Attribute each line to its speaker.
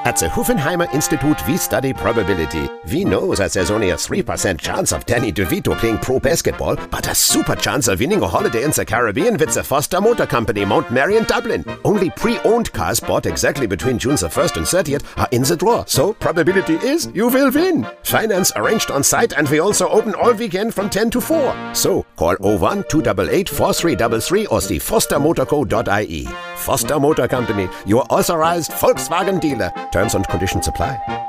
Speaker 1: At the Hoffenheimer Institute, we study probability. We know that there's only a 3% chance of Danny DeVito playing pro basketball, but a super chance of winning a holiday in the Caribbean with the Foster Motor Company, Mount Marion, Dublin. Only pre-owned cars bought exactly between June the 1st and 30th are in the draw. So probability is you will win. Finance arranged on site, and we also open all weekend from 10 to 4. So call 01-288-4333 or see fostermotorco.ie. Foster Motor Company, your authorized Volkswagen dealer. Terms and conditions apply.